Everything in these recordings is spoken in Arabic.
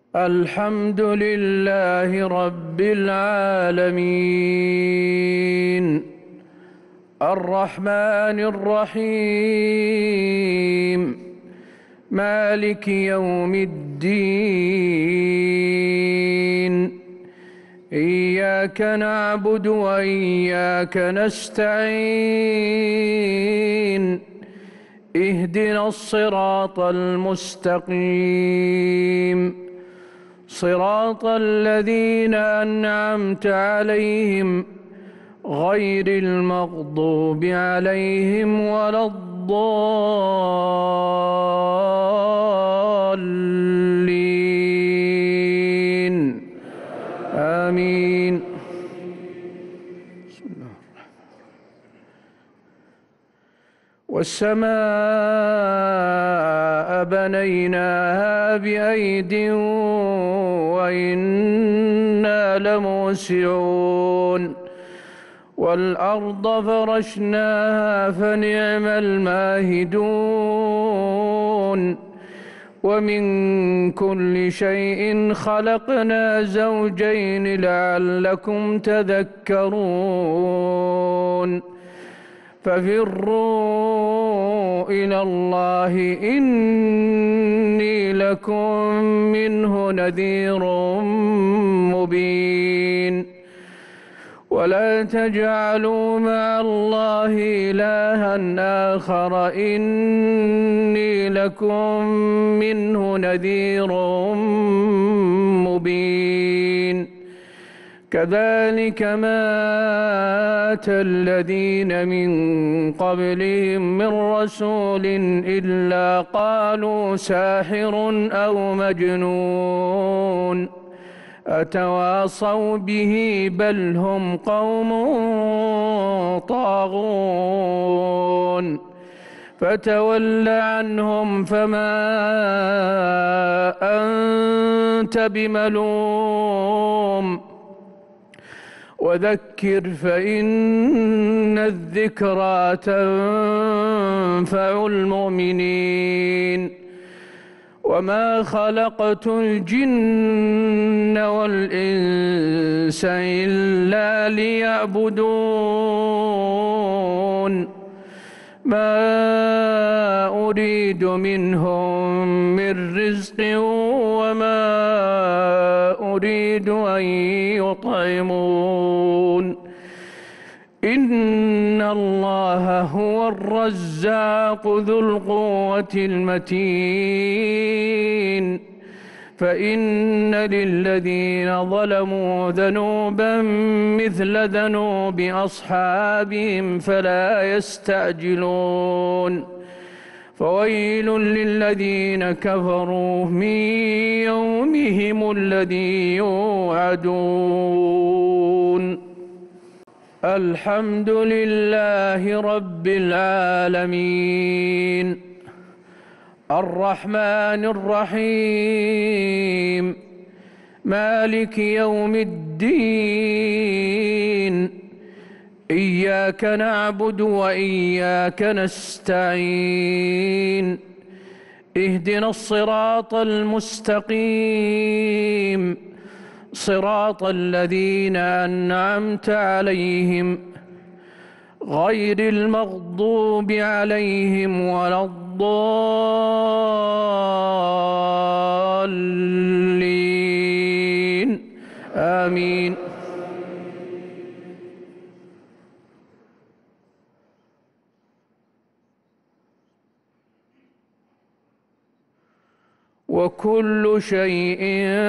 الحمد لله رب العالمين الرحمن الرحيم مالك يوم الدين إياك نعبد وإياك نستعين اهدنا الصراط المستقيم صراط الذين أنعمت عليهم غير المغضوب عليهم ولا الضالين آمين. والسماء بنيناها بأيد وإنا لموسعون والأرض فرشناها فنعم الماهدون ومن كل شيء خلقنا زوجين لعلكم تذكرون ففروا إلى الله إني لكم منه نذير مبين ولا تجعلوا مع الله إلها آخر إني لكم منه نذير مبين كذلك ما أتى الذين من قبلهم من رسول إلا قالوا ساحر أو مجنون أتواصوا به بل هم قوم طاغون فتول عنهم فما أنت بملوم وذكر فإن الذكرى تنفع المؤمنين وما خلقت الجن والإنس إلا ليعبدون ما أريد منهم من رزق وما أريد أن يطعمون إن الله هو الرزاق ذو القوة المتين فإن للذين ظلموا ذنوبا مثل ذنوب أصحابهم فلا يستعجلون فويل للذين كفروا من يومهم الذي يوعدون. الحمد لله رب العالمين الرحمن الرحيم مالك يوم الدين إياك نعبد وإياك نستعين اهدنا الصراط المستقيم صراط الذين أنعمت عليهم غير المغضوب عليهم ولا الضالين آمين. وكل شيء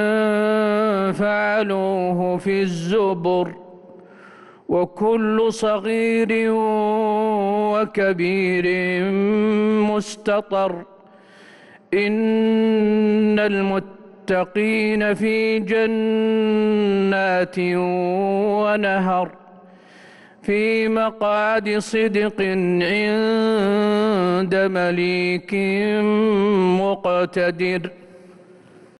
فعلوه في الزبر وكل صغير وكبير مستطر إن المتقين في جنات ونهر في مقعد صدق عند مليك مقتدر